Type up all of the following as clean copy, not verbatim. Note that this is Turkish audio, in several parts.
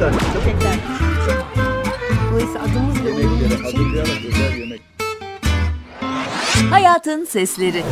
tane çıkacak. Tekrar. Dolayısıyla adımız ve Yemeklere umduğumuz için hazırlayarak özel yemek. Hayatın Sesleri.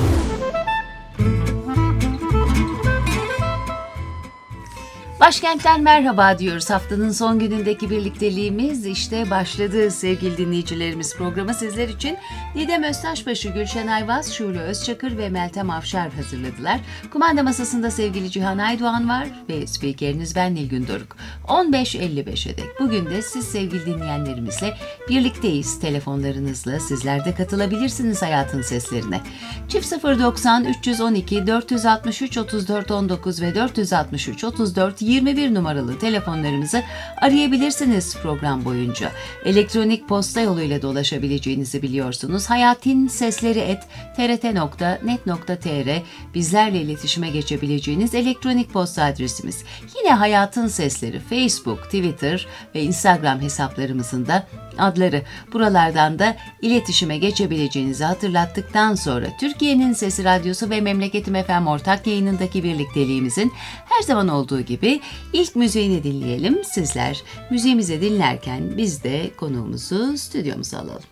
Başkentten merhaba diyoruz. Haftanın son günündeki birlikteliğimiz işte başladı sevgili dinleyicilerimiz. Programı sizler için Didem Öztaşbaşı, Gülşen Ayvaz, Şule Özçakır ve Meltem Afşar hazırladılar. Kumanda masasında sevgili Cihan Aydoğan var ve spikeriniz ben Nilgün Doruk. 15.55'e dek bugün de siz sevgili dinleyenlerimizle birlikteyiz. Telefonlarınızla sizler de katılabilirsiniz Hayatın Seslerine. Çift 090 312 463 34 19 ve 463 34 21 numaralı telefonlarımızı arayabilirsiniz program boyunca. Elektronik posta yoluyla da ulaşabileceğinizi biliyorsunuz. hayatin.sesleri@trt.net.tr bizlerle iletişime geçebileceğiniz elektronik posta adresimiz. Yine Hayatın Sesleri Facebook, Twitter ve Instagram hesaplarımızın da adları. Buralardan da iletişime geçebileceğinizi hatırlattıktan sonra Türkiye'nin Sesi Radyosu ve Memleketim FM ortak yayınındaki birlikteliğimizin her zaman olduğu gibi ilk müziğini dinleyelim. Sizler müziğimizi dinlerken biz de konuğumuzu stüdyomuza alalım.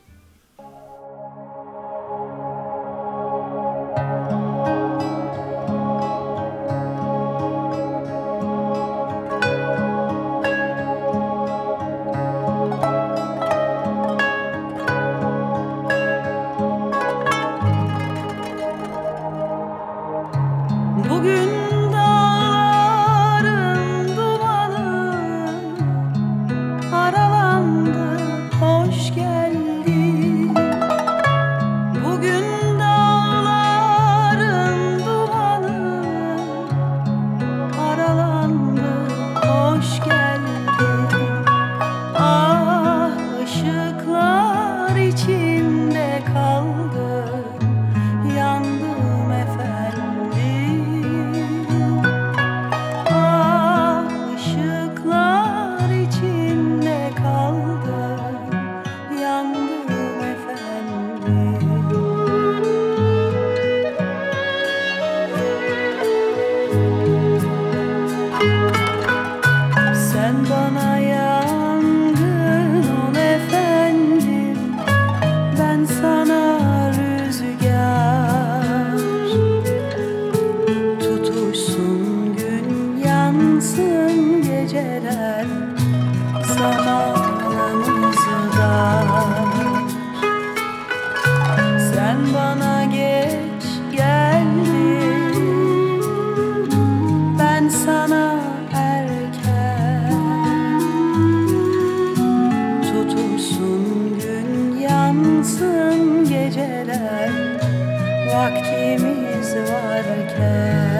Vaktimiz varken.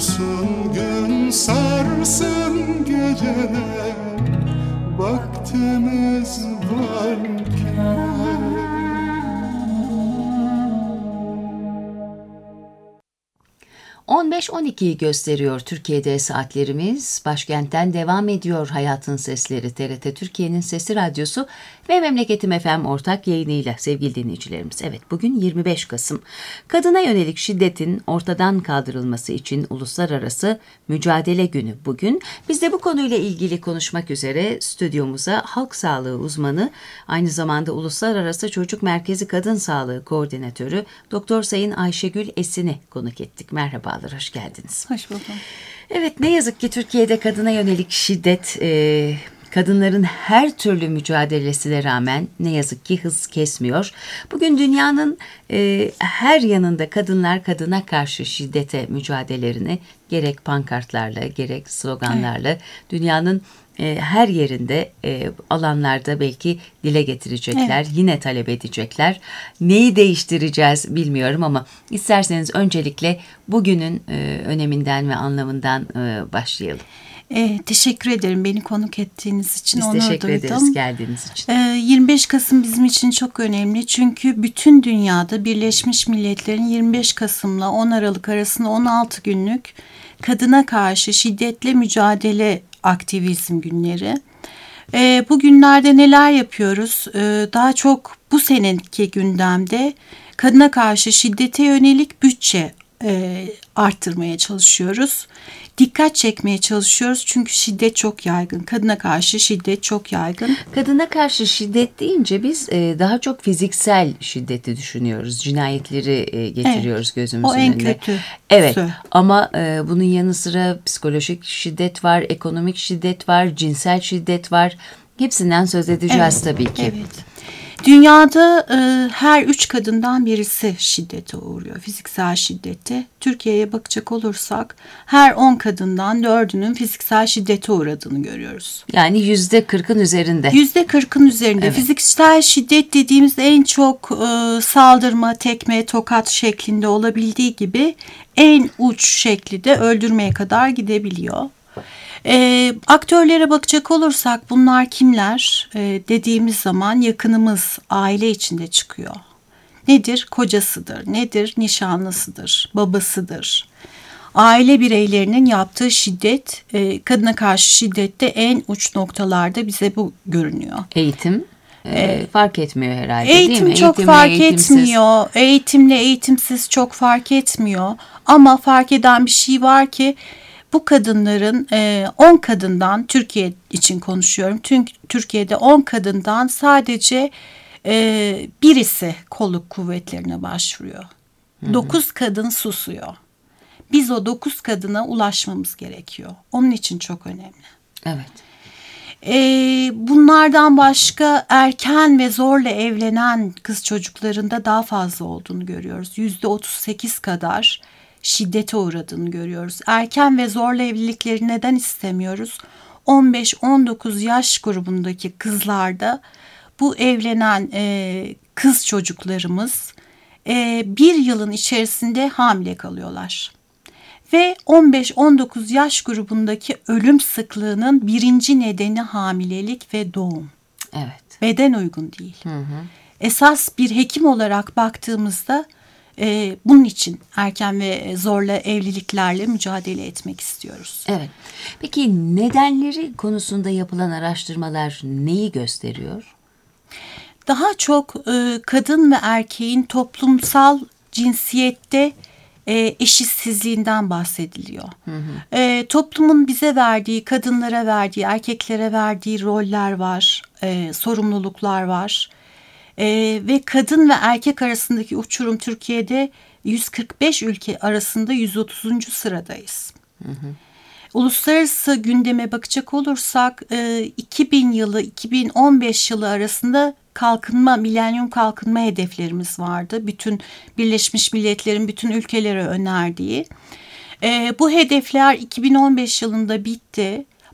Dursun gün sarsın geceler, vaktimiz varken. 15-12'yi gösteriyor Türkiye'de saatlerimiz. Başkentten devam ediyor Hayatın Sesleri, TRT Türkiye'nin Sesi Radyosu ve Memleketim FM ortak yayınıyla sevgili dinleyicilerimiz. Evet, bugün 25 Kasım. Kadına yönelik şiddetin ortadan kaldırılması için Uluslararası Mücadele Günü bugün. Biz de bu konuyla ilgili konuşmak üzere stüdyomuza halk sağlığı uzmanı, aynı zamanda Uluslararası Çocuk Merkezi Kadın Sağlığı Koordinatörü Doktor Sayın Ayşegül Esin'i konuk ettik. Merhabalar, hoş geldiniz. Hoş buldum. Evet, ne yazık ki Türkiye'de kadına yönelik şiddet, kadınların her türlü mücadelesine rağmen ne yazık ki hız kesmiyor. Bugün dünyanın her yanında kadınlar kadına karşı şiddete mücadelelerini gerek pankartlarla gerek sloganlarla dünyanın her yerinde alanlarda belki dile getirecekler, yine talep edecekler. Neyi değiştireceğiz bilmiyorum ama isterseniz öncelikle bugünün öneminden ve anlamından başlayalım. Teşekkür ederim beni konuk ettiğiniz için. Biz onur teşekkür duydum. ederiz geldiğiniz için. 25 Kasım bizim için çok önemli. Çünkü bütün dünyada Birleşmiş Milletler'in 25 Kasım'la 10 Aralık arasında 16 günlük kadına karşı şiddetle mücadele aktivizm günleri. Bu günlerde neler yapıyoruz? Daha çok bu seneki gündemde kadına karşı şiddete yönelik bütçe arttırmaya çalışıyoruz. Dikkat çekmeye çalışıyoruz çünkü şiddet çok yaygın. Kadına karşı şiddet çok yaygın. Kadına karşı şiddet deyince biz daha çok fiziksel şiddeti düşünüyoruz. Cinayetleri getiriyoruz gözümüzün önüne. O en kötü. Evet, ama bunun yanı sıra psikolojik şiddet var, ekonomik şiddet var, cinsel şiddet var. Hepsinden söz edeceğiz tabii ki. Evet. Dünyada her 3 kadından birisi şiddete uğruyor, fiziksel şiddete. Türkiye'ye bakacak olursak her 10 kadından 4'ünün fiziksel şiddete uğradığını görüyoruz. Yani %40'ın üzerinde. %40'ın üzerinde. Evet. Fiziksel şiddet dediğimiz en çok saldırma, tekme, tokat şeklinde olabildiği gibi en uç şekli de öldürmeye kadar gidebiliyor. Aktörlere bakacak olursak bunlar kimler dediğimiz zaman yakınımız aile içinde çıkıyor. Nedir? Kocasıdır, nedir? Nişanlısıdır, babasıdır. Aile bireylerinin yaptığı şiddet, kadına karşı şiddette en uç noktalarda bize bu görünüyor. Eğitim fark etmiyor herhalde, eğitim değil mi? Çok Eğitimle, fark eğitimsiz. etmiyor. Eğitimle eğitimsiz çok fark etmiyor. Ama fark eden bir şey var ki bu kadınların 10 kadından, Türkiye için konuşuyorum, Türkiye'de 10 kadından sadece birisi kolluk kuvvetlerine başvuruyor. 9 kadın susuyor. Biz o 9 kadına ulaşmamız gerekiyor. Onun için çok önemli. Evet. Bunlardan başka erken ve zorla evlenen kız çocuklarında daha fazla olduğunu görüyoruz. %38 kadar şiddete uğradığını görüyoruz. Erken ve zorla evlilikleri neden istemiyoruz? 15-19 yaş grubundaki kızlarda bu evlenen kız çocuklarımız bir yılın içerisinde hamile kalıyorlar. Ve 15-19 yaş grubundaki ölüm sıklığının birinci nedeni hamilelik ve doğum. Evet. Beden uygun değil. Esas bir hekim olarak baktığımızda bunun için erken ve zorla evliliklerle mücadele etmek istiyoruz. Evet. Peki nedenleri konusunda yapılan araştırmalar neyi gösteriyor? Daha çok kadın ve erkeğin toplumsal cinsiyette eşitsizliğinden bahsediliyor. Toplumun bize verdiği, kadınlara verdiği, erkeklere verdiği roller var, sorumluluklar var. Ve kadın ve erkek arasındaki uçurum Türkiye'de 145 ülke arasında 130. sıradayız. Uluslararası gündeme bakacak olursak 2000 yılı 2015 yılı arasında milenyum kalkınma hedeflerimiz vardı. Bütün Birleşmiş Milletler'in bütün ülkelere önerdiği. Bu hedefler 2015 yılında bitti.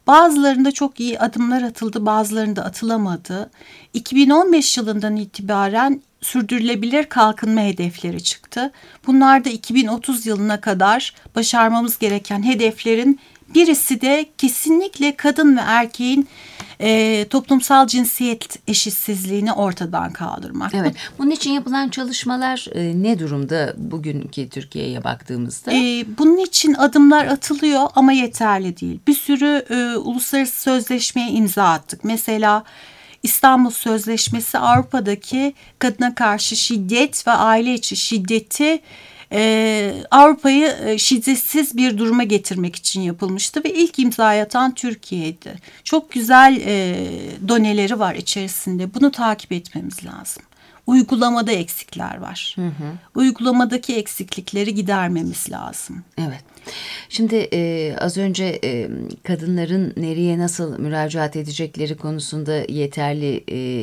Bazılarında çok iyi adımlar atıldı, bazılarında atılamadı. 2015 yılından itibaren sürdürülebilir kalkınma hedefleri çıktı. Bunlar da 2030 yılına kadar başarmamız gereken hedeflerin birisi de kesinlikle kadın ve erkeğin toplumsal cinsiyet eşitsizliğini ortadan kaldırmak. Evet. Bunun için yapılan çalışmalar ne durumda bugünkü Türkiye'ye baktığımızda? Bunun için adımlar atılıyor ama yeterli değil. Bir sürü uluslararası sözleşmeye imza attık. Mesela İstanbul Sözleşmesi Avrupa'daki kadına karşı şiddet ve aile içi şiddeti Avrupa'yı şiddetsiz bir duruma getirmek için yapılmıştı ve ilk imzayı atan Türkiye'ydi. Çok güzel doneleri var içerisinde. Bunu takip etmemiz lazım. Uygulamada eksikler var. Uygulamadaki eksiklikleri gidermemiz lazım. Evet. Şimdi az önce kadınların nereye nasıl müracaat edecekleri konusunda yeterli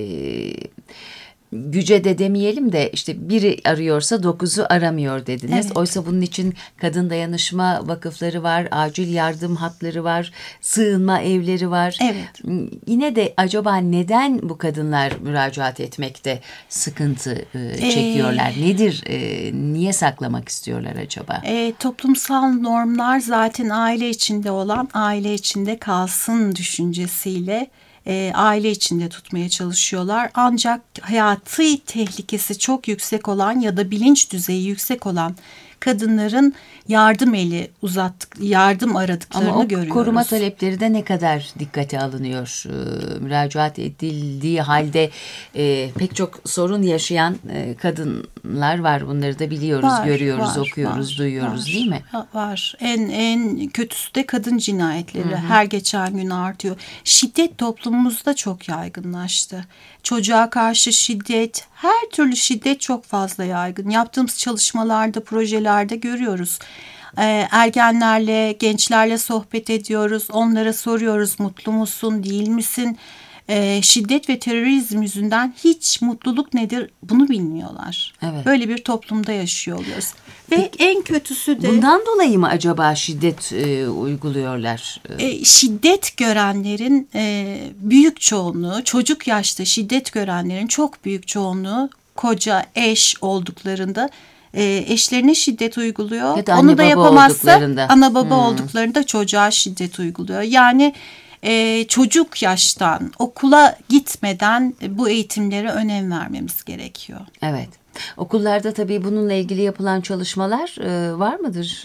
güce de demeyelim de işte biri arıyorsa 9'u aramıyor dediniz. Evet. Oysa bunun için kadın dayanışma vakıfları var, acil yardım hatları var, sığınma evleri var. Evet. Yine de acaba neden bu kadınlar müracaat etmekte sıkıntı çekiyorlar? Nedir? Niye saklamak istiyorlar acaba? Toplumsal normlar zaten aile içinde olan aile içinde kalsın düşüncesiyle aile içinde tutmaya çalışıyorlar. Ancak hayati tehlikesi çok yüksek olan ya da bilinç düzeyi yüksek olan kadınların yardım aradıklarını Ama o görüyoruz. koruma talepleri de ne kadar dikkate alınıyor? Müracaat edildiği halde pek çok sorun yaşayan kadınlar var. Bunları da biliyoruz, görüyoruz, okuyoruz, duyuyoruz, değil mi? Var. En kötüsü de kadın cinayetleri. Her geçen gün artıyor. Şiddet toplumumuzda çok yaygınlaştı. Çocuğa karşı şiddet, her türlü şiddet çok fazla yaygın. Yaptığımız çalışmalarda, projelerde görüyoruz. Ergenlerle, gençlerle sohbet ediyoruz. Onlara soruyoruz, mutlu musun, değil misin? Şiddet ve terörizm yüzünden hiç mutluluk nedir bunu bilmiyorlar. Evet. Böyle bir toplumda yaşıyor oluyoruz. Ve en kötüsü de... Bundan dolayı mı acaba şiddet uyguluyorlar? Şiddet görenlerin büyük çoğunluğu, çocuk yaşta şiddet görenlerin çok büyük çoğunluğu koca, eş olduklarında eşlerine şiddet uyguluyor. Ya da onu da yapamazsa ana baba Hmm. olduklarında çocuğa şiddet uyguluyor. Yani çocuk yaştan okula gitmeden bu eğitimlere önem vermemiz gerekiyor. Evet. Okullarda tabii bununla ilgili yapılan çalışmalar var mıdır?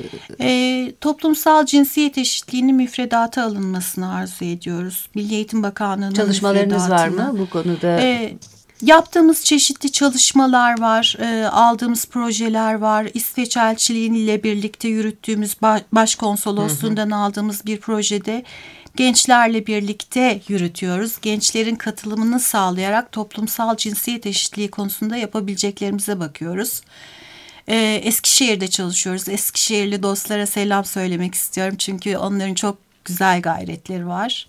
Toplumsal cinsiyet eşitliğini müfredata alınmasını arzu ediyoruz. Milli Eğitim Bakanlığı'nın Çalışmalarınız var müfredatına. mı bu konuda? Yaptığımız çeşitli çalışmalar var, aldığımız projeler var. İsveç elçiliğiyle birlikte yürüttüğümüz başkonsolosluğundan aldığımız bir projede gençlerle birlikte yürütüyoruz. Gençlerin katılımını sağlayarak toplumsal cinsiyet eşitliği konusunda yapabileceklerimize bakıyoruz. Eskişehir'de çalışıyoruz. Eskişehirli dostlara selam söylemek istiyorum çünkü onların çok güzel gayretleri var.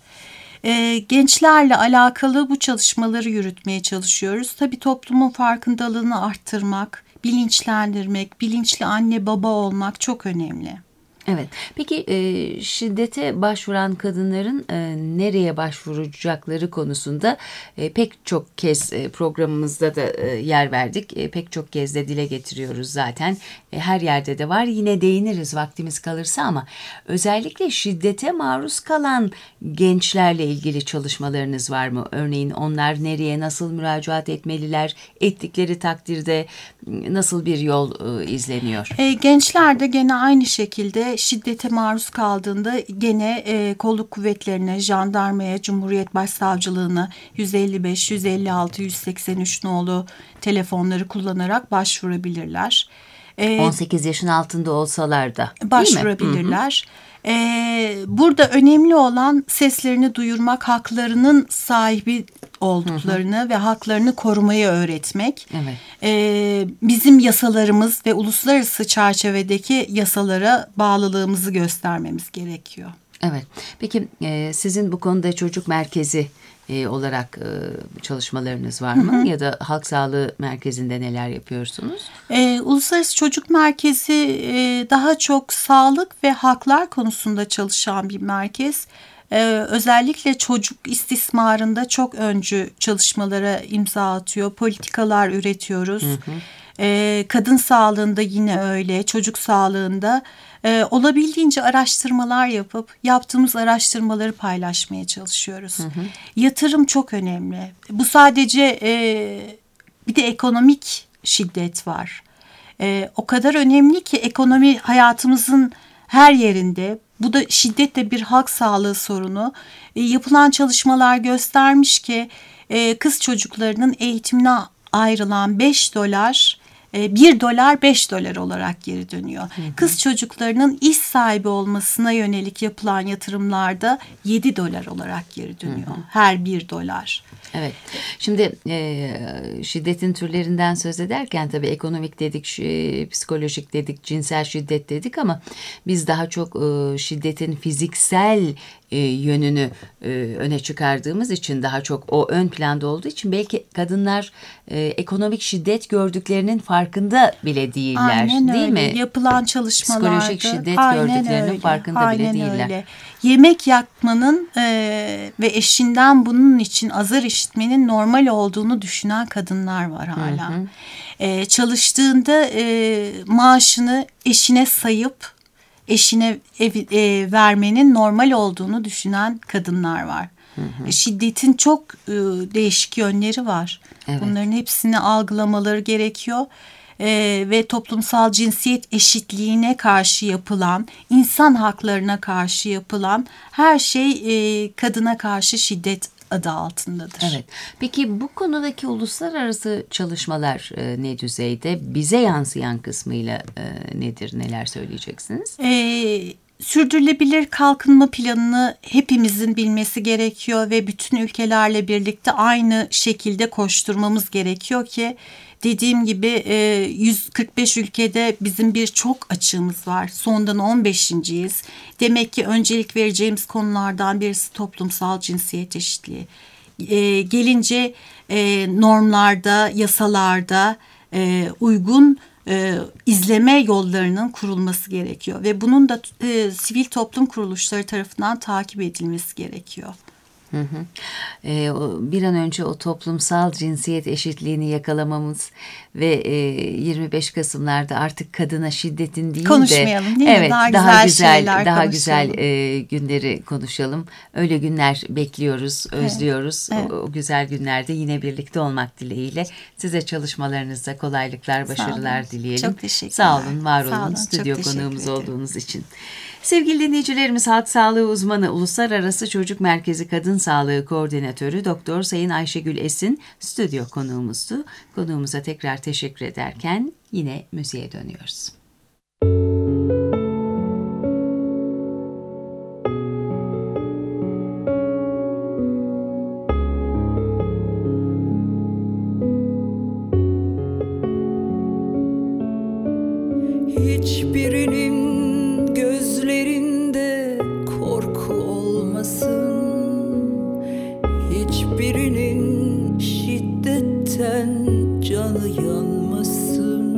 Gençlerle alakalı bu çalışmaları yürütmeye çalışıyoruz. Tabii toplumun farkındalığını arttırmak, bilinçlendirmek, bilinçli anne baba olmak çok önemli. Evet. Peki şiddete başvuran kadınların nereye başvuracakları konusunda pek çok kez programımızda da yer verdik. Pek çok kez de dile getiriyoruz zaten. Her yerde de var. Yine değiniriz vaktimiz kalırsa ama özellikle şiddete maruz kalan gençlerle ilgili çalışmalarınız var mı? Örneğin onlar nereye nasıl müracaat etmeliler? Ettikleri takdirde nasıl bir yol izleniyor? Gençler de gene aynı şekilde şiddete maruz kaldığında gene kolluk kuvvetlerine, jandarmaya, Cumhuriyet Başsavcılığına 155, 156, 183 nolu telefonları kullanarak başvurabilirler. 18 yaşın altında olsalar da başvurabilirler. Burada önemli olan seslerini duyurmak, haklarının sahibi olduklarını ve haklarını korumayı öğretmek. Evet. Bizim yasalarımız ve uluslararası çerçevedeki yasalara bağlılığımızı göstermemiz gerekiyor. Evet. Peki sizin bu konuda çocuk merkezi olarak çalışmalarınız var mı? Ya da halk sağlığı merkezinde neler yapıyorsunuz? Uluslararası Çocuk Merkezi daha çok sağlık ve haklar konusunda çalışan bir merkez. özellikle çocuk istismarında çok öncü çalışmalara imza atıyor. Politikalar üretiyoruz. Kadın sağlığında yine öyle, çocuk sağlığında olabildiğince araştırmalar yapıp yaptığımız araştırmaları paylaşmaya çalışıyoruz. Yatırım çok önemli. Bu sadece bir de ekonomik şiddet var. O kadar önemli ki ekonomi hayatımızın her yerinde. Bu da şiddetle bir halk sağlığı sorunu. Yapılan çalışmalar göstermiş ki kız çocuklarının eğitimine ayrılan 5 dolar 1 dolar 5 dolar olarak geri dönüyor. Kız çocuklarının iş sahibi olmasına yönelik yapılan yatırımlarda 7 dolar olarak geri dönüyor. Her 1 dolar. Evet. Şimdi şiddetin türlerinden söz ederken tabii ekonomik dedik, psikolojik dedik, cinsel şiddet dedik ama biz daha çok şiddetin fiziksel yönünü öne çıkardığımız için, daha çok o ön planda olduğu için belki kadınlar ekonomik şiddet gördüklerinin farkında bile değiller. Aynen değil öyle. mi? Yapılan çalışmalarda Psikolojik şiddet gördüklerinin farkında bile değiller. Öyle. Yemek yakmanın ve eşinden bunun için azar işitmenin normal olduğunu düşünen kadınlar var hala. Çalıştığında maaşını eşine sayıp eşine vermenin normal olduğunu düşünen kadınlar var. Şiddetin çok değişik yönleri var. Evet. Bunların hepsini algılamaları gerekiyor. Ve toplumsal cinsiyet eşitliğine karşı yapılan, insan haklarına karşı yapılan her şey kadına karşı şiddet adı altındadır. Evet. Peki bu konudaki uluslararası çalışmalar ne düzeyde? Bize yansıyan kısmıyla nedir? Neler söyleyeceksiniz? Sürdürülebilir kalkınma planını hepimizin bilmesi gerekiyor ve bütün ülkelerle birlikte aynı şekilde koşturmamız gerekiyor ki dediğim gibi 145 ülkede bizim birçok açığımız var. Sondan 15.yiz. Demek ki öncelik vereceğimiz konulardan birisi toplumsal cinsiyet eşitliği. Gelince normlarda, yasalarda uygun izleme yollarının kurulması gerekiyor ve bunun da sivil toplum kuruluşları tarafından takip edilmesi gerekiyor. Bir an önce o toplumsal cinsiyet eşitliğini yakalamamız ve 25 Kasım'larda artık kadına şiddetin değil de konuşmayalım, değil mi? Evet, daha güzel günleri konuşalım. Öyle günler bekliyoruz, özlüyoruz. Evet. O güzel günlerde yine birlikte olmak dileğiyle size çalışmalarınızda kolaylıklar, başarılar dileyelim. Çok teşekkürler. Sağ olun, var Sağ olun. olun, Stüdyo çok konuğumuz teşekkür olduğunuz için. Sevgili dinleyicilerimiz, halk sağlığı uzmanı, Uluslararası Çocuk Merkezi Kadın Sağlığı Koordinatörü Doktor Sayın Ayşegül Esin stüdyo konuğumuzdu. Konuğumuza tekrar teşekkür ederken yine müziğe dönüyoruz. Hiçbirinin gözlerinde korku olmasın, hiçbirinin şiddetten canı yanmasın.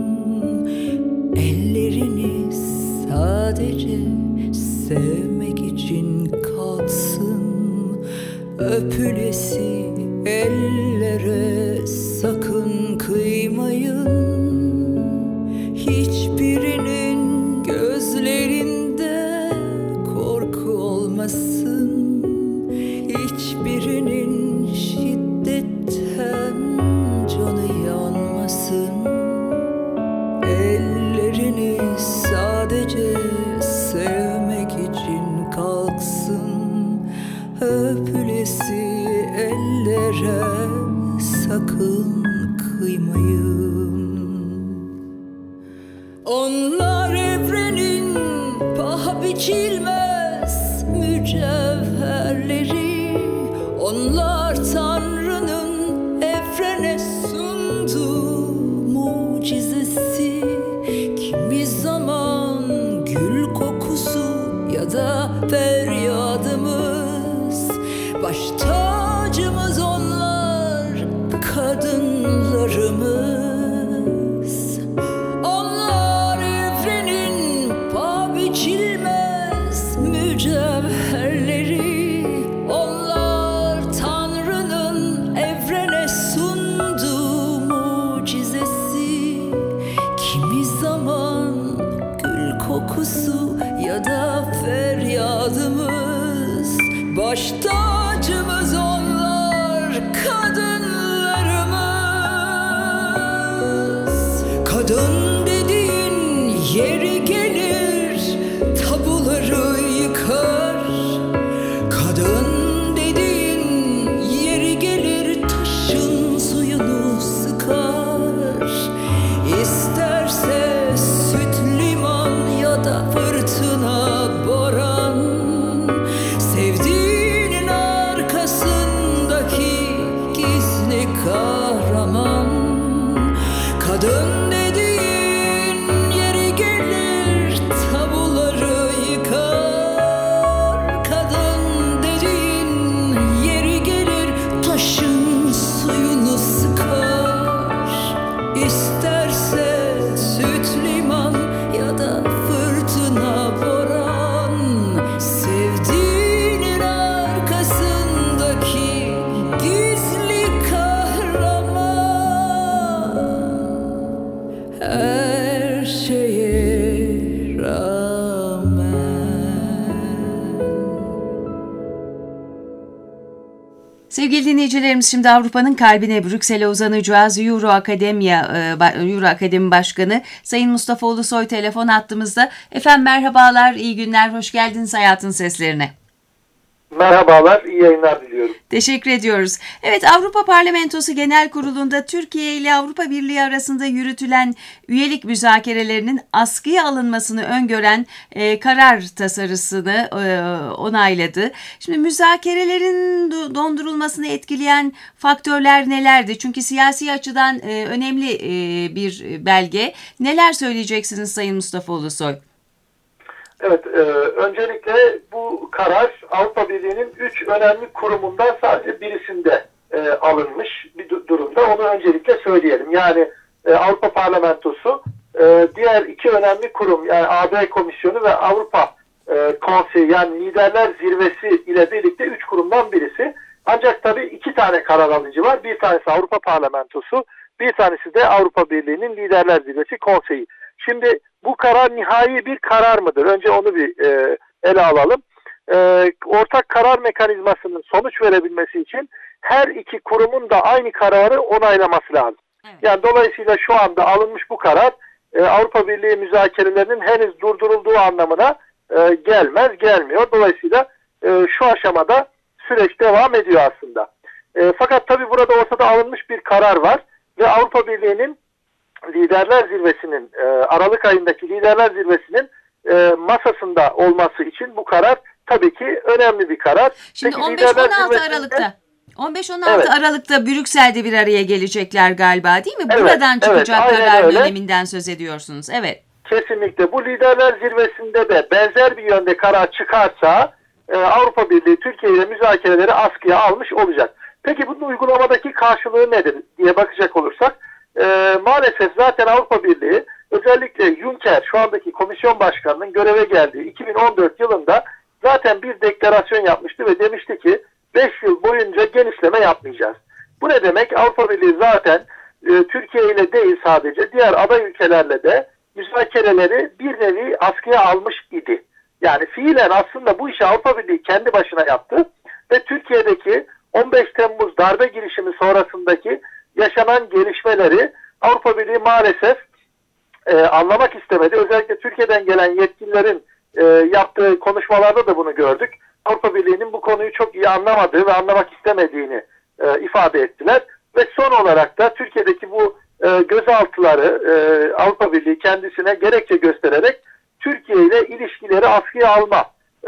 Elleriniz sadece sevmek için kalksın, öpülesi ellere sakın kıymayın. Hiçbirinin gözlerinde korku olmasın, hiçbirinin şiddetten canı yanmasın. Elleriniz sadece sevmek için kalksın, öpülesi ellere sakın kıymayın. Onlar evrenin paha biçilmez mücevherleri, onlar Tanrı'nın evrene sunduğu mucizesi. Kimi zaman gül kokusu ya da feryadımız, baş tacımız onlar, kadınlarımız. Mücevherleri, kokusu ya da feryadımız. Baş tacımız onlar, kadınlarımız. Kadın dediğin yeri gelir, tabuları yıkar. Kadın dediğin yeri gelir, taşın suyunu sıkar. İsterse süt liman ya da fırtına boran, sevdiğinin arkasındaki gizli kahraman. Kadın dediğin yeri gelir, tabuları yıkar. Kadın dediğin yeri gelir, taşın suyunu sıkar. İsterse süt liman ya da fırtına boran, sevdiğinin arkasındaki gizli kahraman. Her şeye rağmen. Sevgili dinleyicilerimiz, şimdi Avrupa'nın kalbine, Brüksel'e uzanacağız. Euro Akademi Başkanı Sayın Mustafa Ulusoy telefon hattımızda. Efendim merhabalar, iyi günler, hoş geldiniz Hayatın Seslerine. Merhabalar, iyi yayınlar diliyorum. Teşekkür ediyoruz. Evet, Avrupa Parlamentosu Genel Kurulu'nda Türkiye ile Avrupa Birliği arasında yürütülen üyelik müzakerelerinin askıya alınmasını öngören karar tasarısını onayladı. Şimdi müzakerelerin dondurulmasını etkileyen faktörler nelerdi? Çünkü siyasi açıdan önemli bir belge. Neler söyleyeceksiniz Sayın Mustafa Ulusoy? Evet, öncelikle bu karar Avrupa Birliği'nin 3 önemli kurumundan sadece birisinde alınmış bir durumda. Onu öncelikle söyleyelim. Yani Avrupa Parlamentosu diğer 2 önemli kurum, yani AB Komisyonu ve Avrupa Konseyi, yani Liderler Zirvesi ile birlikte 3 kurumdan birisi. Ancak tabii 2 tane karar alıcı var. Bir tanesi Avrupa Parlamentosu, bir tanesi de Avrupa Birliği'nin Liderler Zirvesi Konseyi. Şimdi bu karar nihai bir karar mıdır? Önce onu bir ele alalım. Ortak karar mekanizmasının sonuç verebilmesi için her 2 kurumun da aynı kararı onaylaması lazım. Evet. Yani dolayısıyla şu anda alınmış bu karar Avrupa Birliği müzakerelerinin henüz durdurulduğu anlamına gelmiyor. Dolayısıyla şu aşamada süreç devam ediyor aslında. Fakat tabii burada ortada alınmış bir karar var ve Avrupa Birliği'nin Liderler Zirvesi'nin Aralık ayındaki Liderler Zirvesi'nin masasında olması için bu karar tabii ki önemli bir karar. Şimdi 15-16 Aralık'ta 15-16 evet. Aralık'ta Brüksel'de bir araya gelecekler galiba, değil mi? Evet, buradan çıkacak evet, karar öyle. döneminden söz ediyorsunuz. Evet. Kesinlikle. Bu Liderler Zirvesi'nde de benzer bir yönde karar çıkarsa Avrupa Birliği Türkiye ile müzakereleri askıya almış olacak. Peki bunun uygulamadaki karşılığı nedir diye bakacak olursak, maalesef zaten Avrupa Birliği, özellikle Juncker, şu andaki komisyon başkanının göreve geldiği 2014 yılında zaten bir deklarasyon yapmıştı ve demişti ki 5 yıl boyunca genişleme yapmayacağız. Bu ne demek? Avrupa Birliği zaten Türkiye ile değil, sadece diğer aday ülkelerle de müzakereleri bir nevi askıya almış idi. Yani fiilen aslında bu işi Avrupa Birliği kendi başına yaptı ve Türkiye'deki 15 Temmuz darbe girişimi sonrasındaki yaşanan gelişmeleri Avrupa Birliği maalesef anlamak istemedi. Özellikle Türkiye'den gelen yetkililerin yaptığı konuşmalarda da bunu gördük. Avrupa Birliği'nin bu konuyu çok iyi anlamadığı ve anlamak istemediğini ifade ettiler. Ve son olarak da Türkiye'deki bu gözaltıları Avrupa Birliği kendisine gerekçe göstererek Türkiye ile ilişkileri askıya alma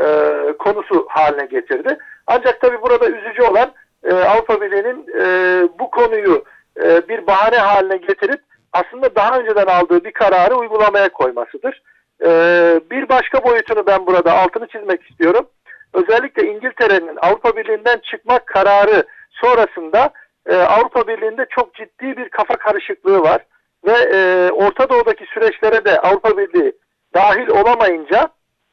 konusu haline getirdi. Ancak tabii burada üzücü olan Avrupa Birliği'nin bu konuyu bir bahane haline getirip aslında daha önceden aldığı bir kararı uygulamaya koymasıdır. Bir başka boyutunu ben burada altını çizmek istiyorum. Özellikle İngiltere'nin Avrupa Birliği'nden çıkmak kararı sonrasında Avrupa Birliği'nde çok ciddi bir kafa karışıklığı var. Ve Orta Doğu'daki süreçlere de Avrupa Birliği dahil olamayınca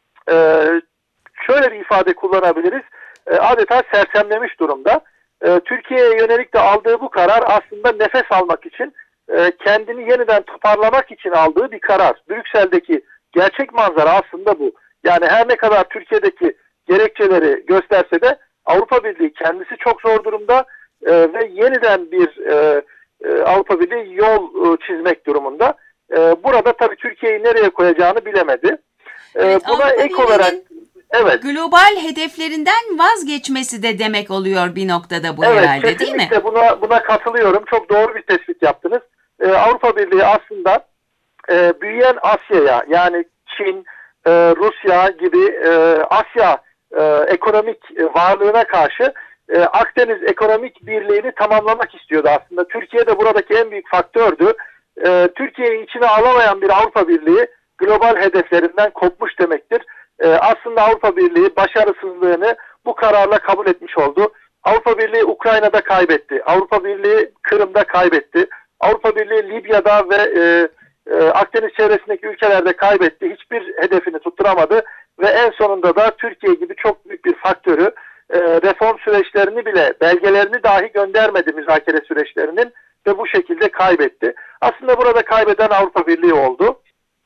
şöyle bir ifade kullanabiliriz. Adeta sersemlemiş durumda. Türkiye'ye yönelik de aldığı bu karar aslında nefes almak için, kendini yeniden toparlamak için aldığı bir karar. Brüksel'deki gerçek manzara aslında bu. Yani her ne kadar Türkiye'deki gerekçeleri gösterse de Avrupa Birliği kendisi çok zor durumda ve yeniden bir Avrupa Birliği yol çizmek durumunda. Burada tabii Türkiye'yi nereye koyacağını bilemedi. Evet, Buna Avrupa ek olarak global hedeflerinden vazgeçmesi de demek oluyor bir noktada bu herhalde, değil mi? Evet, buna katılıyorum. Çok doğru bir tespit yaptınız. Avrupa Birliği aslında büyüyen Asya'ya, yani Çin, Rusya gibi Asya ekonomik varlığına karşı Akdeniz ekonomik birliğini tamamlamak istiyordu aslında. Türkiye de buradaki en büyük faktördü. Türkiye'yi içine alamayan bir Avrupa Birliği global hedeflerinden kopmuş demektir. Aslında Avrupa Birliği başarısızlığını bu kararla kabul etmiş oldu. Avrupa Birliği Ukrayna'da kaybetti. Avrupa Birliği Kırım'da kaybetti. Avrupa Birliği Libya'da ve Akdeniz çevresindeki ülkelerde kaybetti. Hiçbir hedefini tutturamadı ve en sonunda da Türkiye gibi çok büyük bir faktörü, reform süreçlerini bile, belgelerini dahi göndermedi müzakere süreçlerinin ve bu şekilde kaybetti. Aslında burada kaybeden Avrupa Birliği oldu.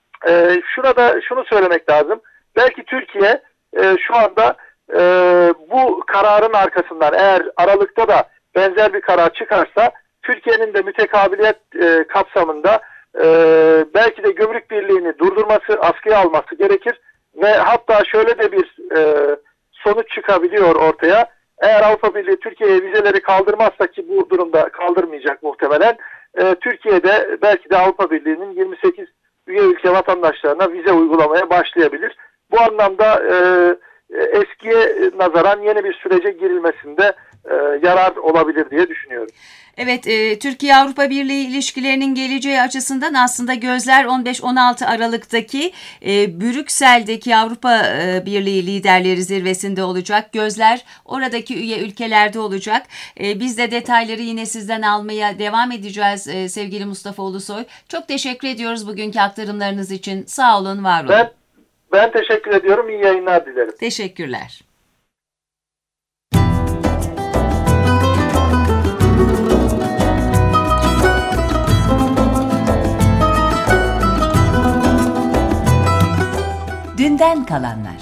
Şunu söylemek lazım. Belki Türkiye şu anda bu kararın arkasından, eğer Aralık'ta da benzer bir karar çıkarsa, Türkiye'nin de mütekabiliyet kapsamında belki de gümrük birliğini durdurması, askıya alması gerekir ve hatta şöyle de bir sonuç çıkabiliyor ortaya. Eğer Avrupa Birliği Türkiye'ye vizeleri kaldırmazsa, ki bu durumda kaldırmayacak muhtemelen, Türkiye'de belki de Avrupa Birliği'nin 28 üye ülke vatandaşlarına vize uygulamaya başlayabilir. Bu anlamda eskiye nazaran yeni bir sürece girilmesinde yarar olabilir diye düşünüyorum. Evet, Türkiye-Avrupa Birliği ilişkilerinin geleceği açısından aslında gözler 15-16 Aralık'taki Brüksel'deki Avrupa Birliği liderleri zirvesinde olacak. Gözler oradaki üye ülkelerde olacak. Biz de detayları yine sizden almaya devam edeceğiz sevgili Mustafa Ulusoy. Çok teşekkür ediyoruz bugünkü aktarımlarınız için. Sağ olun, var olun. Ben teşekkür ediyorum. İyi yayınlar dilerim. Teşekkürler. Dünden kalanlar.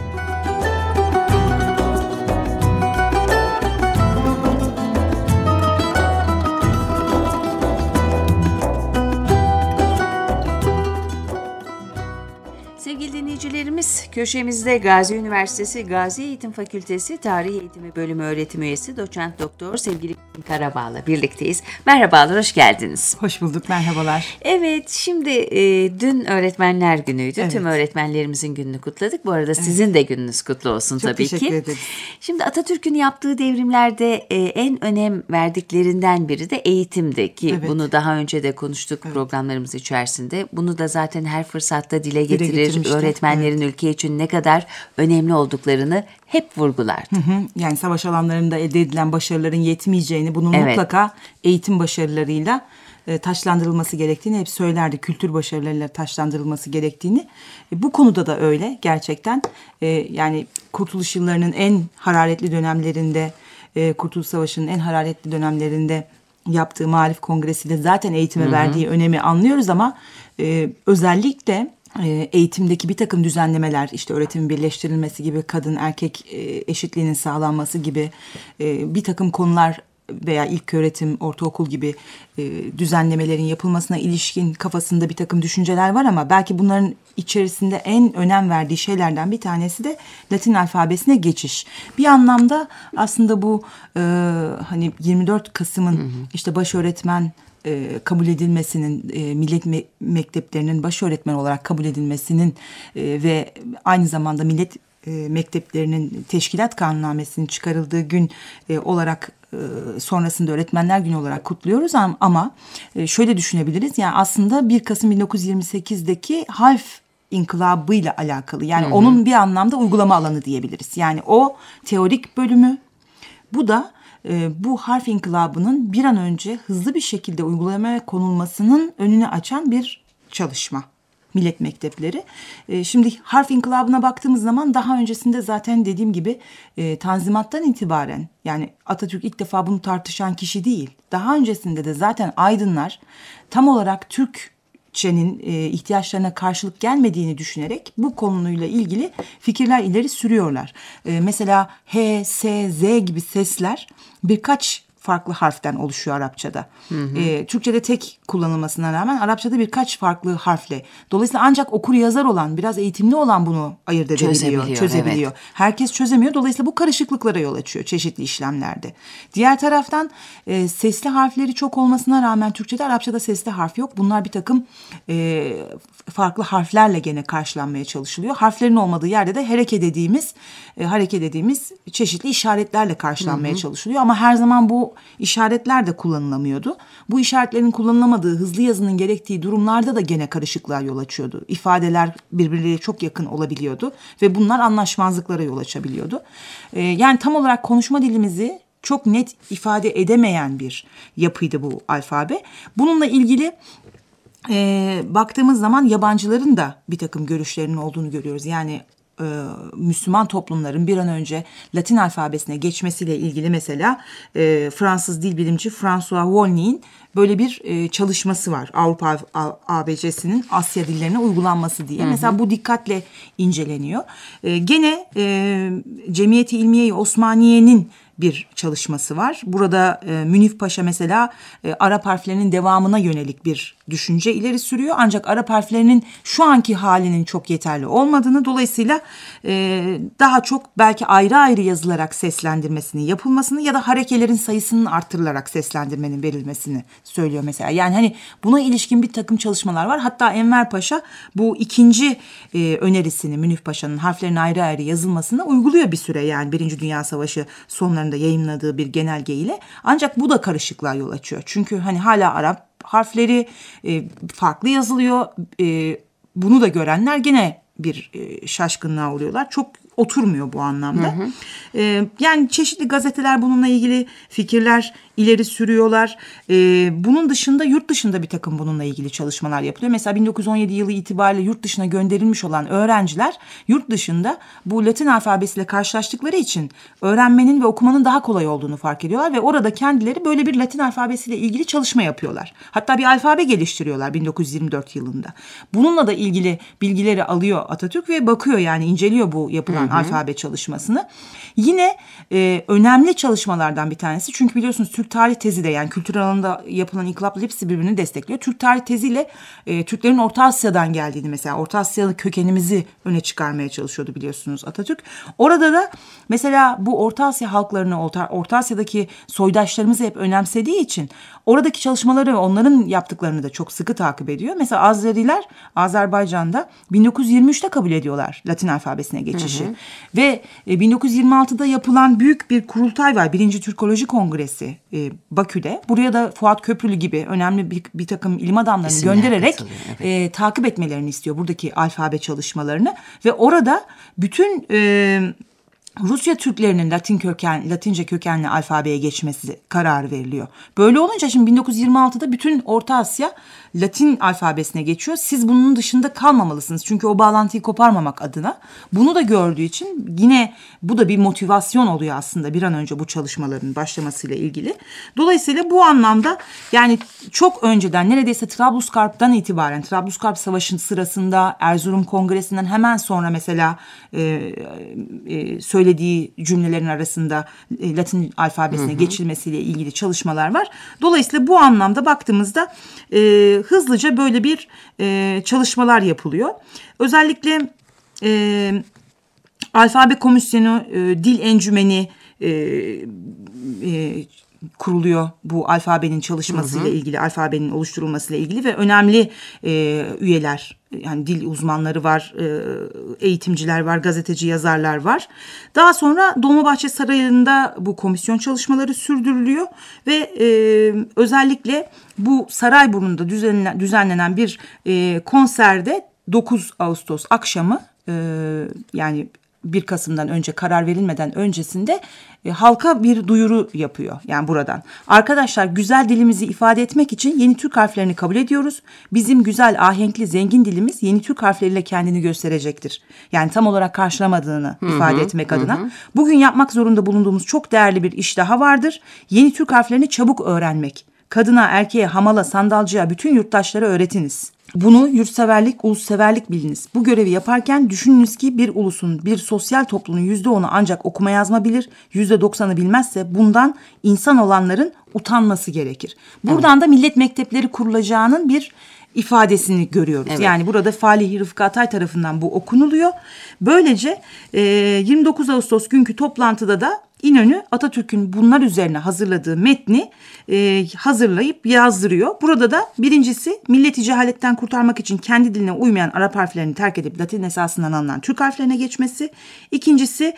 Sevgili dinleyicilerimiz, köşemizde Gazi Üniversitesi Gazi Eğitim Fakültesi Tarih Eğitimi Bölümü öğretim üyesi Doçent Doktor sevgili Karabağ'la birlikteyiz. Merhabalar, hoş geldiniz. Hoş bulduk, merhabalar. Evet, şimdi dün Öğretmenler Günü'ydü. Evet. Tüm öğretmenlerimizin gününü kutladık. Bu arada sizin de gününüz kutlu olsun tabii ki. Çok teşekkür ederim. Şimdi Atatürk'ün yaptığı devrimlerde en önem verdiklerinden biri de eğitimdi ki bunu daha önce de konuştuk programlarımız içerisinde. Bunu da zaten her fırsatta dile getirir. Öğretmenlerin ülke için ne kadar önemli olduklarını hep vurgulardı. Yani savaş alanlarında elde edilen başarıların yetmeyeceğini, bunun mutlaka eğitim başarılarıyla taçlandırılması gerektiğini hep söylerdi. Kültür başarılarıyla taçlandırılması gerektiğini. Bu konuda da öyle gerçekten. Yani Kurtuluş yıllarının en hararetli dönemlerinde, Kurtuluş Savaşı'nın en hararetli dönemlerinde yaptığı Maarif Kongresi de zaten eğitime verdiği önemi anlıyoruz ama özellikle eğitimdeki bir takım düzenlemeler, işte öğretimin birleştirilmesi gibi, kadın erkek eşitliğinin sağlanması gibi bir takım konular veya ilköğretim, ortaokul gibi düzenlemelerin yapılmasına ilişkin kafasında bir takım düşünceler var ama belki bunların içerisinde en önem verdiği şeylerden bir tanesi de Latin alfabesine geçiş. Bir anlamda aslında bu hani 24 Kasım'ın işte baş öğretmen kabul edilmesinin, millet mekteplerinin baş öğretmen olarak kabul edilmesinin ve aynı zamanda millet mekteplerinin teşkilat kanunnamesinin çıkarıldığı gün olarak sonrasında Öğretmenler Günü olarak kutluyoruz ama şöyle düşünebiliriz. Yani aslında 1 Kasım 1928'deki harf inkılabıyla alakalı. Yani onun bir anlamda uygulama alanı diyebiliriz. Yani o teorik bölümü, bu da bu harf inkılabının bir an önce hızlı bir şekilde uygulamaya konulmasının önünü açan bir çalışma. Millet mektepleri. Şimdi harf inkılabına baktığımız zaman daha öncesinde zaten dediğim gibi Tanzimat'tan itibaren, yani Atatürk ilk defa bunu tartışan kişi değil. Daha öncesinde de zaten aydınlar tam olarak Türk Türkçenin ihtiyaçlarına karşılık gelmediğini düşünerek bu konuyla ilgili fikirler ileri sürüyorlar. Mesela H, S, Z gibi sesler birkaç farklı harften oluşuyor Arapçada. Türkçe'de tek kullanılmasına rağmen Arapçada birkaç farklı harfle. Dolayısıyla ancak okur yazar olan, biraz eğitimli olan bunu ayırt edebiliyor, çözebiliyor. Evet. Herkes çözemiyor. Dolayısıyla bu karışıklıklara yol açıyor çeşitli işlemlerde. Diğer taraftan sesli harfleri çok olmasına rağmen Türkçe'de, Arapçada sesli harf yok. Bunlar bir takım farklı harflerle gene karşılanmaya çalışılıyor. Harflerin olmadığı yerde de hareket dediğimiz çeşitli işaretlerle karşılanmaya çalışılıyor. Ama her zaman bu işaretler de kullanılamıyordu. Bu işaretlerin kullanılamadığı, hızlı yazının gerektiği durumlarda da gene karışıklığa yol açıyordu. İfadeler birbirleriyle çok yakın olabiliyordu ve bunlar anlaşmazlıklara yol açabiliyordu. Yani tam olarak konuşma dilimizi çok net ifade edemeyen bir yapıydı bu alfabe. Bununla ilgili baktığımız zaman yabancıların da bir takım görüşlerinin olduğunu görüyoruz. Yani Müslüman toplumların bir an önce Latin alfabesine geçmesiyle ilgili mesela Fransız dil bilimci François Volney'in böyle bir çalışması var. Avrupa ABC'sinin Asya dillerine uygulanması diye. Mesela bu dikkatle inceleniyor. Gene Cemiyeti İlmiye-i Osmaniye'nin bir çalışması var. Burada Münif Paşa mesela Arap harflerinin devamına yönelik bir düşünce ileri sürüyor. Ancak Arap harflerinin şu anki halinin çok yeterli olmadığını, dolayısıyla daha çok belki ayrı ayrı yazılarak seslendirmesini yapılmasını ya da harekelerin sayısının artırılarak seslendirmenin verilmesini söylüyor mesela. Yani hani buna ilişkin bir takım çalışmalar var. Hatta Enver Paşa bu ikinci önerisini, Münif Paşa'nın harflerin ayrı ayrı yazılmasını uyguluyor bir süre. Yani Birinci Dünya Savaşı sonlarında yayımladığı bir genelge ile. Ancak bu da karışıklığa yol açıyor. Çünkü hani hala Arap harfleri farklı yazılıyor. Bunu da görenler gene bir şaşkınlığa uğruyorlar. Çok oturmuyor bu anlamda. Yani çeşitli gazeteler bununla ilgili fikirler ileri sürüyorlar. Bunun dışında yurt dışında bir takım bununla ilgili çalışmalar yapılıyor. Mesela 1917 yılı itibariyle yurt dışına gönderilmiş olan öğrenciler yurt dışında bu Latin alfabesiyle karşılaştıkları için öğrenmenin ve okumanın daha kolay olduğunu fark ediyorlar ve orada kendileri böyle bir Latin alfabesiyle ilgili çalışma yapıyorlar. Hatta bir alfabe geliştiriyorlar 1924 yılında. Bununla da ilgili bilgileri alıyor Atatürk ve bakıyor, yani inceliyor bu yapılan alfabe çalışmasını. Yine önemli çalışmalardan bir tanesi, çünkü biliyorsunuz Türk tarih tezi de, yani kültür alanında yapılan inkılapla hepsi birbirini destekliyor. Türk tarih teziyle Türklerin Orta Asya'dan geldiğini, mesela Orta Asyalı kökenimizi öne çıkarmaya çalışıyordu biliyorsunuz Atatürk. Orada da mesela bu Orta Asya halklarını, Orta Asya'daki soydaşlarımızı hep önemsediği için oradaki çalışmaları ve onların yaptıklarını da çok sıkı takip ediyor. Mesela Azeriler Azerbaycan'da 1923'te kabul ediyorlar Latin alfabesine geçişi. Ve 1926'da yapılan büyük bir kurultay var. 1. Türkoloji Kongresi Bakü'de. Buraya da Fuat Köprülü gibi önemli bir takım ilim adamlarını göndererek takip etmelerini istiyor buradaki alfabe çalışmalarını. Ve orada bütün Rusya Türklerinin Latince kökenli alfabeye geçmesi kararı veriliyor. Böyle olunca şimdi 1926'da bütün Orta Asya Latin alfabesine geçiyor. Siz bunun dışında kalmamalısınız. Çünkü o bağlantıyı koparmamak adına. Bunu da gördüğü için yine bu da bir motivasyon oluyor aslında bir an önce bu çalışmaların başlamasıyla ilgili. Dolayısıyla bu anlamda yani çok önceden, neredeyse Trablusgarp'tan itibaren, Trablusgarp Savaşı'nın sırasında, Erzurum Kongresi'nden hemen sonra mesela söylediği cümlelerin arasında Latin alfabesine geçilmesiyle ilgili çalışmalar var. Dolayısıyla bu anlamda baktığımızda hızlıca böyle bir çalışmalar yapılıyor. Özellikle Alfabe Komisyonu, Dil Encümeni kuruluyor bu alfabenin çalışmasıyla ilgili, alfabenin oluşturulmasıyla ilgili ve önemli üyeler, yani dil uzmanları var, eğitimciler var, gazeteci yazarlar var. Daha sonra Dolmabahçe Sarayı'nda bu komisyon çalışmaları sürdürülüyor ve özellikle bu Sarayburnu'nda düzenlenen bir konserde 9 Ağustos akşamı, yani 1 Kasım'dan önce, karar verilmeden öncesinde halka bir duyuru yapıyor. Yani buradan: arkadaşlar, güzel dilimizi ifade etmek için yeni Türk harflerini kabul ediyoruz. Bizim güzel, ahenkli, zengin dilimiz yeni Türk harfleriyle kendini gösterecektir. Yani tam olarak karşılamadığını ifade etmek adına. Bugün yapmak zorunda bulunduğumuz çok değerli bir iş daha vardır. Yeni Türk harflerini çabuk öğrenmek. Kadına, erkeğe, hamala, sandalcıya, bütün yurttaşlara öğretiniz. Bunu yurtseverlik, ulusseverlik biliniz. Bu görevi yaparken düşününüz ki bir ulusun, bir sosyal toplumun %10'u ancak okuma yazma bilir, %90'ı bilmezse bundan insan olanların utanması gerekir. Buradan da millet mektepleri kurulacağının bir ifadesini görüyoruz. Evet. Yani burada Falih Rıfkı Atay tarafından bu okunuluyor. Böylece 29 Ağustos günkü toplantıda da İnönü Atatürk'ün bunlar üzerine hazırladığı metni hazırlayıp yazdırıyor. Burada da birincisi milleti cehaletten kurtarmak için kendi diline uymayan Arap harflerini terk edip Latin esasından alınan Türk harflerine geçmesi. İkincisi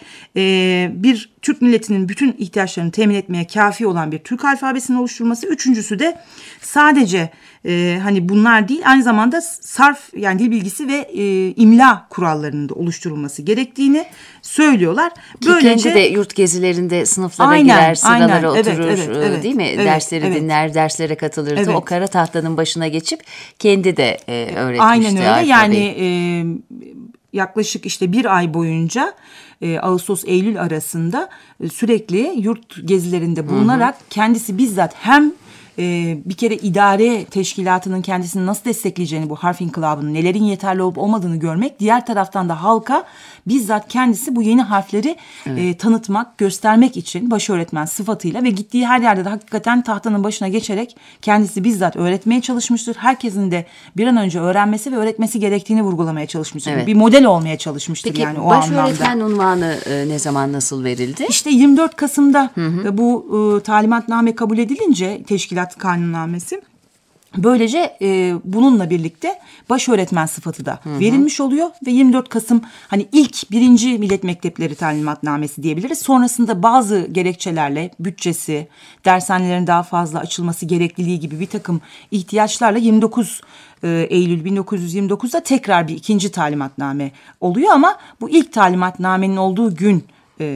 bir Türk milletinin bütün ihtiyaçlarını temin etmeye kafi olan bir Türk alfabesinin oluşturulması. Üçüncüsü de sadece hani bunlar değil, aynı zamanda sarf yani dil bilgisi ve imla kurallarının da oluşturulması gerektiğini söylüyorlar. Böylece kendi de yurt gezilerinde sınıflara girer, sıralara oturur, evet, değil mi? Evet, dersleri dinler, derslere katılırdı. Evet. O kara tahtanın başına geçip kendi de öğretmişti. Aynen öyle. alfabeyi. Yani yaklaşık işte bir ay boyunca Ağustos-Eylül arasında sürekli yurt gezilerinde bulunarak kendisi bizzat hem bir kere idare teşkilatının kendisini nasıl destekleyeceğini, bu harf inkılabının nelerin yeterli olup olmadığını görmek, diğer taraftan da halka bizzat kendisi bu yeni harfleri tanıtmak, göstermek için baş öğretmen sıfatıyla ve gittiği her yerde de hakikaten tahtanın başına geçerek kendisi bizzat öğretmeye çalışmıştır. Herkesin de bir an önce öğrenmesi ve öğretmesi gerektiğini vurgulamaya çalışmıştır. Evet. Bir model olmaya çalışmıştır. Peki, yani o baş anlamda. öğretmen unvanı ne zaman nasıl verildi? İşte 24 Kasım'da bu talimatname kabul edilince, teşkilat kanunnamesi, böylece bununla birlikte baş öğretmen sıfatı da verilmiş oluyor ve 24 Kasım hani ilk birinci millet mektepleri talimatnamesi diyebiliriz. Sonrasında bazı gerekçelerle bütçesi, dershanelerin daha fazla açılması gerekliliği gibi bir takım ihtiyaçlarla 29 Eylül 1929'da tekrar bir ikinci talimatname oluyor ama bu ilk talimatnamenin olduğu gün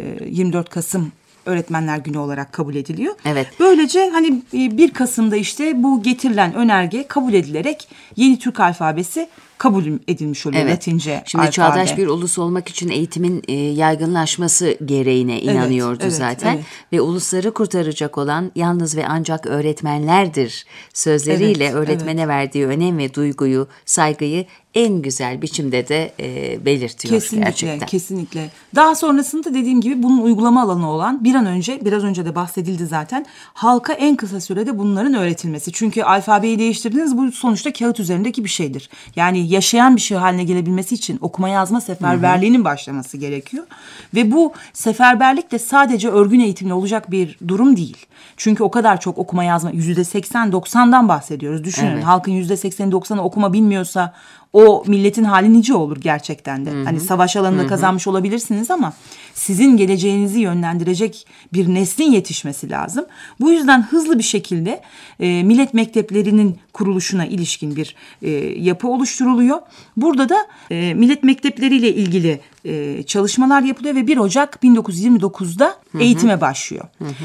24 Kasım Öğretmenler Günü olarak kabul ediliyor. Evet. Böylece hani 1 Kasım'da işte bu getirilen önerge kabul edilerek yeni Türk alfabesi kabul edilmiş oluyor, Latince Şimdi alfabe. çağdaş bir ulus olmak için eğitimin yaygınlaşması gereğine inanıyordu zaten. Evet. Ve ulusları kurtaracak olan yalnız ve ancak öğretmenlerdir sözleriyle öğretmene verdiği önem ve duyguyu, saygıyı en güzel biçimde de belirtiyor gerçekten. Kesinlikle. Daha sonrasında dediğim gibi bunun uygulama alanı olan biraz önce de bahsedildi zaten, halka en kısa sürede bunların öğretilmesi. Çünkü alfabeyi değiştirdiniz, bu sonuçta kağıt üzerindeki bir şeydir. Yani yaşayan bir şey haline gelebilmesi için okuma yazma seferberliğinin başlaması gerekiyor. Ve bu seferberlik de sadece örgün eğitimle olacak bir durum değil. Çünkü o kadar çok okuma yazma, %80-90'dan bahsediyoruz. Düşünün, halkın %80-90'ı okuma bilmiyorsa o milletin hali nice olur gerçekten de. Hani savaş alanında kazanmış olabilirsiniz ama sizin geleceğinizi yönlendirecek bir neslin yetişmesi lazım. Bu yüzden hızlı bir şekilde millet mekteplerinin kuruluşuna ilişkin bir yapı oluşturuluyor. Burada da millet mektepleriyle ilgili çalışmalar yapılıyor ve 1 Ocak 1929'da eğitime başlıyor.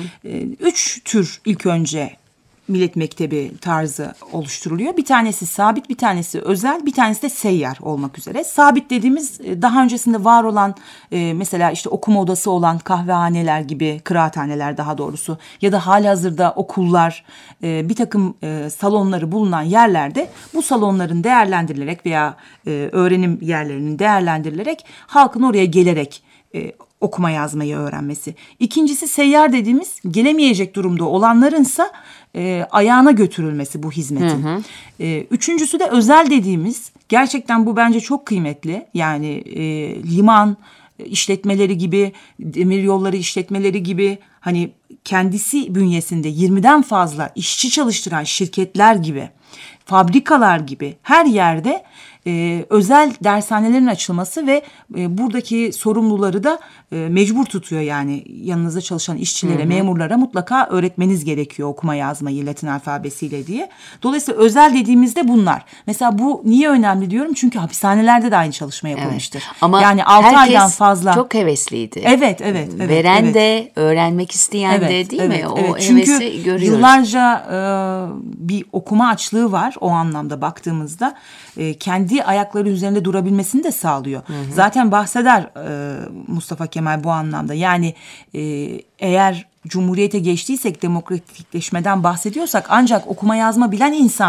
3 tür ilk önce millet mektebi tarzı oluşturuluyor. Bir tanesi sabit, bir tanesi özel, bir tanesi de seyyar olmak üzere. Sabit dediğimiz daha öncesinde var olan mesela işte okuma odası olan kahvehaneler gibi, kıraathaneler daha doğrusu, ya da halihazırda okullar, bir takım salonları bulunan yerlerde bu salonların değerlendirilerek veya öğrenim yerlerinin değerlendirilerek halkın oraya gelerek okuma yazmayı öğrenmesi. İkincisi seyyar dediğimiz, gelemeyecek durumda olanlarınsa ayağına götürülmesi bu hizmetin. Üçüncüsü de özel dediğimiz, gerçekten bu bence çok kıymetli. Yani liman işletmeleri gibi, demiryolları işletmeleri gibi, hani kendisi bünyesinde 20'den fazla işçi çalıştıran şirketler gibi, fabrikalar gibi her yerde özel dershanelerin açılması ve buradaki sorumluları da mecbur tutuyor. Yani yanınızda çalışan işçilere, memurlara mutlaka öğretmeniz gerekiyor okuma yazmayı Latin alfabesiyle diye. Dolayısıyla özel dediğimizde bunlar. Mesela bu niye önemli diyorum? Çünkü hapishanelerde de aynı çalışma yapılmıştır. Ama yani 6 aydan fazla. Çok hevesliydi. Evet. Veren de, öğrenmek isteyen de, değil mi? O hevesi Çünkü görüyoruz. yıllarca bir okuma açlığı var o anlamda baktığımızda. Kendi ayakları üzerinde durabilmesini de sağlıyor. Zaten bahseder Mustafa Kemal bu anlamda. Yani eğer Cumhuriyete geçtiysek, demokratikleşmeden bahsediyorsak, ancak okuma yazma bilen insan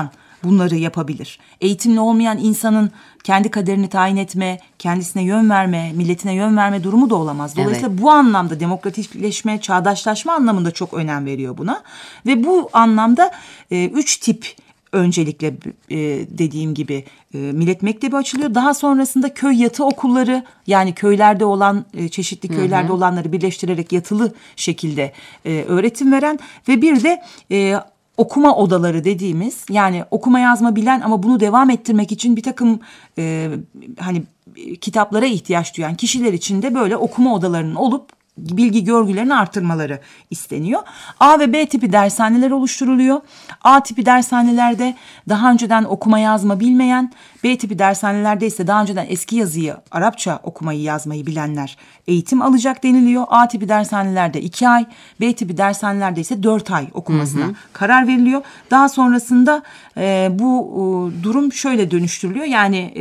bunları yapabilir. Eğitimli olmayan insanın kendi kaderini tayin etme, kendisine yön verme, milletine yön verme durumu da olamaz. Dolayısıyla bu anlamda demokratikleşme, çağdaşlaşma anlamında çok önem veriyor buna. Ve bu anlamda 3 tip öncelikle dediğim gibi millet mektebi açılıyor. Daha sonrasında köy yatı okulları, yani köylerde olan çeşitli köylerde olanları birleştirerek yatılı şekilde öğretim veren ve bir de okuma odaları dediğimiz, yani okuma yazma bilen ama bunu devam ettirmek için bir takım hani kitaplara ihtiyaç duyan kişiler için de böyle okuma odalarının olup bilgi görgülerini artırmaları isteniyor. A ve B tipi dershaneler oluşturuluyor. A tipi dershanelerde daha önceden okuma yazma bilmeyen, B tipi dershanelerde ise daha önceden eski yazıyı, Arapça okumayı yazmayı bilenler eğitim alacak deniliyor. A tipi dershanelerde 2 ay, B tipi dershanelerde ise 4 ay okumasına karar veriliyor. Daha sonrasında bu durum şöyle dönüştürülüyor. Yani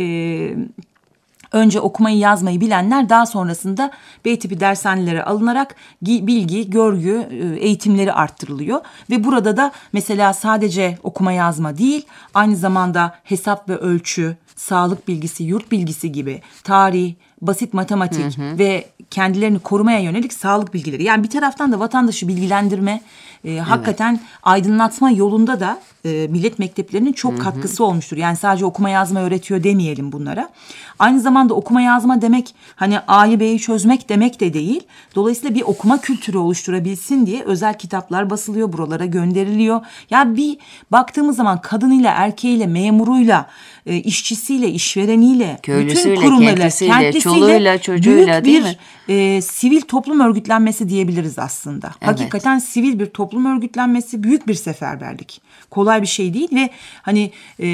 önce okumayı yazmayı bilenler daha sonrasında B tipi dershanelere alınarak bilgi, görgü eğitimleri arttırılıyor. Ve burada da mesela sadece okuma yazma değil, aynı zamanda hesap ve ölçü, sağlık bilgisi, yurt bilgisi gibi, tarih, basit matematik ve kendilerini korumaya yönelik sağlık bilgileri. Yani bir taraftan da vatandaşı bilgilendirme, hakikaten aydınlatma yolunda da millet mekteplerinin çok katkısı olmuştur. Yani sadece okuma yazma öğretiyor demeyelim bunlara. Aynı zamanda okuma yazma demek hani A'yı B'yi çözmek demek de değil. Dolayısıyla bir okuma kültürü oluşturabilsin diye özel kitaplar basılıyor, buralara gönderiliyor. Yani bir baktığımız zaman kadınıyla, erkeğiyle, memuruyla, işçisiyle, işvereniyle, köylüsüyle, bütün kurumlarıyla, kentlisiyle, çoluğuyla, çocuğuyla, değil mi? Sivil toplum örgütlenmesi diyebiliriz aslında. Evet. Hakikaten sivil bir toplum örgütlenmesi, büyük bir seferberlik. Kolay bir şey değil ve hani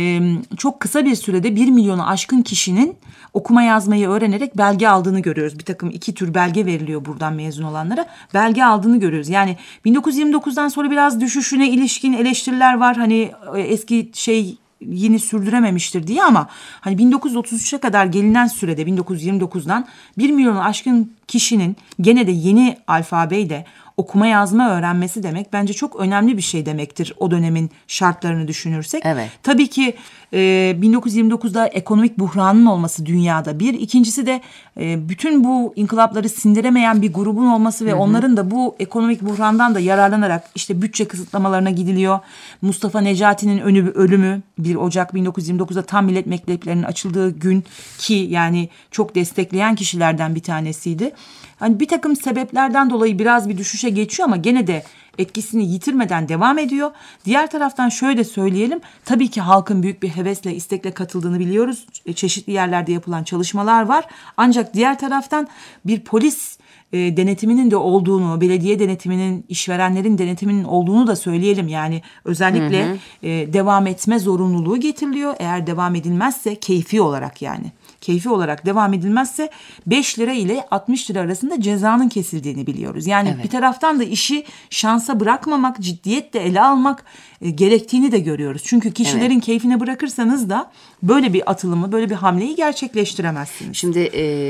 çok kısa bir sürede 1 milyonu aşkın kişinin okuma yazmayı öğrenerek belge aldığını görüyoruz. Bir takım 2 tür belge veriliyor buradan mezun olanlara. Belge aldığını görüyoruz. Yani 1929'dan sonra biraz düşüşüne ilişkin eleştiriler var. Hani eski yeni sürdürememiştir diye, ama hani 1933'e kadar gelinen sürede 1929'dan 1 milyonu aşkın kişinin gene de yeni alfabeyle okuma yazma öğrenmesi demek bence çok önemli bir şey demektir o dönemin şartlarını düşünürsek. Evet. Tabii ki 1929'da ekonomik buhranın olması dünyada bir. İkincisi de bütün bu inkılapları sindiremeyen bir grubun olması ve onların da bu ekonomik buhrandan da yararlanarak işte bütçe kısıtlamalarına gidiliyor. Mustafa Necati'nin ölümü 1 Ocak 1929'da tam millet mekteplerinin açıldığı gün ki yani çok destekleyen kişilerden bir tanesiydi. Hani bir takım sebeplerden dolayı biraz bir düşüşe geçiyor ama gene de etkisini yitirmeden devam ediyor. Diğer taraftan şöyle de söyleyelim. Tabii ki halkın büyük bir hevesle, istekle katıldığını biliyoruz. Çeşitli yerlerde yapılan çalışmalar var. Ancak diğer taraftan bir polis denetiminin de olduğunu, belediye denetiminin, işverenlerin denetiminin olduğunu da söyleyelim. Yani özellikle devam etme zorunluluğu getiriliyor. Eğer devam edilmezse keyfi olarak devam edilmezse 5 lira ile 60 lira arasında cezanın kesildiğini biliyoruz. Yani bir taraftan da işi şansa bırakmamak, ciddiyetle ele almak gerektiğini de görüyoruz. Çünkü kişilerin keyfine bırakırsanız da böyle bir atılımı, böyle bir hamleyi gerçekleştiremezsiniz. Şimdi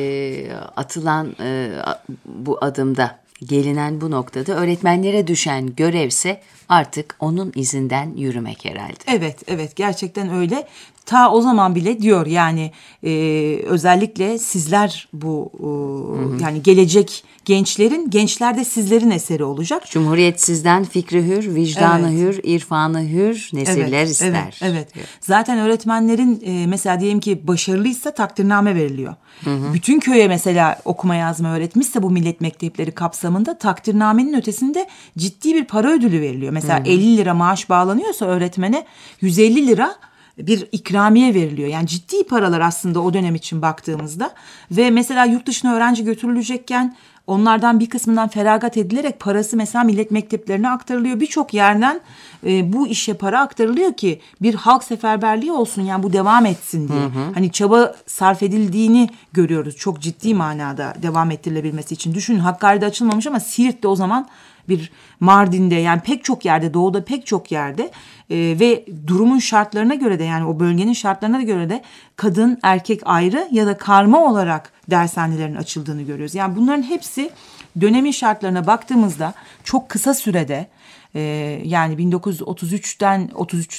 atılan bu adımda, gelinen bu noktada öğretmenlere düşen görevse artık onun izinden yürümek herhalde. Evet gerçekten öyle. Ta o zaman bile diyor yani özellikle sizler bu yani gelecek gençler de sizlerin eseri olacak. Cumhuriyet sizden fikri hür, vicdanı hür, irfanı hür nesiller ister. Evet. Zaten öğretmenlerin mesela diyelim ki başarılıysa takdirname veriliyor. Bütün köye mesela okuma yazma öğretmişse bu millet mektepleri kapsamında takdirnamenin ötesinde ciddi bir para ödülü veriliyor. Mesela 50 lira maaş bağlanıyorsa öğretmene 150 lira bir ikramiye veriliyor. Yani ciddi paralar aslında o dönem için baktığımızda. Ve mesela yurt dışına öğrenci götürülecekken onlardan bir kısmından feragat edilerek parası mesela millet mekteplerine aktarılıyor. Birçok yerden bu işe para aktarılıyor ki bir halk seferberliği olsun, yani bu devam etsin diye. Hani çaba sarf edildiğini görüyoruz çok ciddi manada devam ettirilebilmesi için. Düşünün, Hakkari'de açılmamış ama Siirt'te o zaman, bir Mardin'de, yani pek çok yerde, doğuda pek çok yerde ve durumun şartlarına göre de, yani o bölgenin şartlarına göre de kadın erkek ayrı ya da karma olarak dershanelerin açıldığını görüyoruz. Yani bunların hepsi dönemin şartlarına baktığımızda çok kısa sürede yani 1933'ten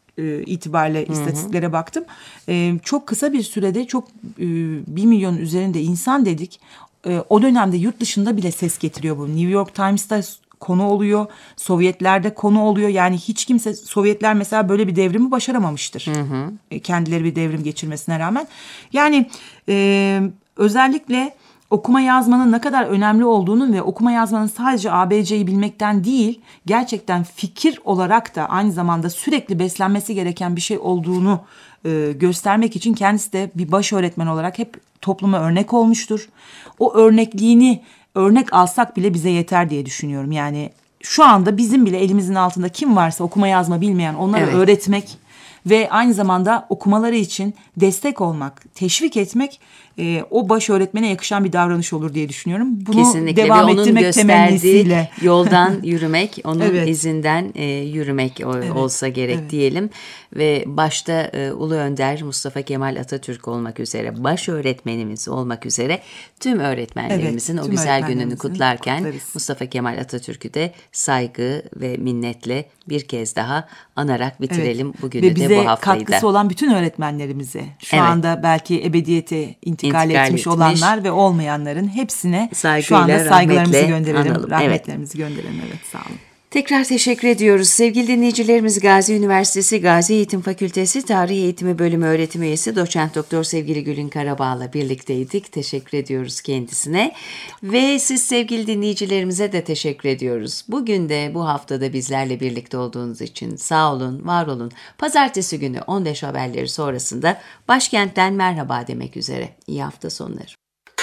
itibariyle istatistiklere baktım. Çok kısa bir sürede 1 milyon üzerinde insan dedik. O dönemde yurt dışında bile ses getiriyor bu. New York Times'ta konu oluyor. Sovyetler'de konu oluyor. Yani hiç kimse, Sovyetler mesela böyle bir devrimi başaramamıştır. Kendileri bir devrim geçirmesine rağmen. Yani özellikle okuma yazmanın ne kadar önemli olduğunu ve okuma yazmanın sadece ABC'yi bilmekten değil, gerçekten fikir olarak da aynı zamanda sürekli beslenmesi gereken bir şey olduğunu göstermek için kendisi de bir baş öğretmen olarak hep topluma örnek olmuştur. O örnekliğini örnek alsak bile bize yeter diye düşünüyorum. Yani şu anda bizim bile elimizin altında kim varsa okuma yazma bilmeyen onları öğretmek ve aynı zamanda okumaları için destek olmak, teşvik etmek o baş öğretmene yakışan bir davranış olur diye düşünüyorum. Bunu kesinlikle devam ve onun ettirmek temennisiyle. Yoldan yürümek, onun izinden yürümek olsa gerek diyelim. Ve başta Ulu Önder Mustafa Kemal Atatürk olmak üzere, baş öğretmenimiz olmak üzere tüm öğretmenlerimizin o güzel gününü kutlarken kutlarız. Mustafa Kemal Atatürk'ü de saygı ve minnetle bir kez daha anarak bitirelim bugünü ve de bu haftayı da. Ve bize katkısı olan bütün öğretmenlerimize, şu anda belki ebediyete intikal etmiş olanlar ve olmayanların hepsine şu anda saygılarımızı gönderelim, analım. rahmetlerimizi gönderelim. Evet, sağ olun. Tekrar teşekkür ediyoruz. Sevgili dinleyicilerimiz, Gazi Üniversitesi Gazi Eğitim Fakültesi Tarih Eğitimi Bölümü öğretim üyesi Doçent Doktor sevgili Gülün Karabağ'la birlikteydik. Teşekkür ediyoruz kendisine. Ve siz sevgili dinleyicilerimize de teşekkür ediyoruz. Bugün de bu haftada bizlerle birlikte olduğunuz için sağ olun, var olun. Pazartesi günü 15 haberleri sonrasında başkentten merhaba demek üzere. İyi hafta sonları.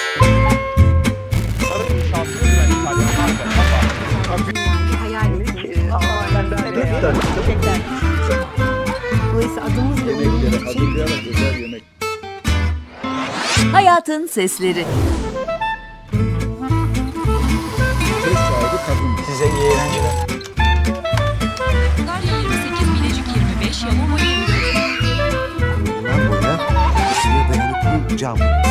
Hayatın sesleri. Size iyi eğlenceler. Darya 28, Bilecik 25, Yalova 24. Bundan boya ısıya dayanıklı cam.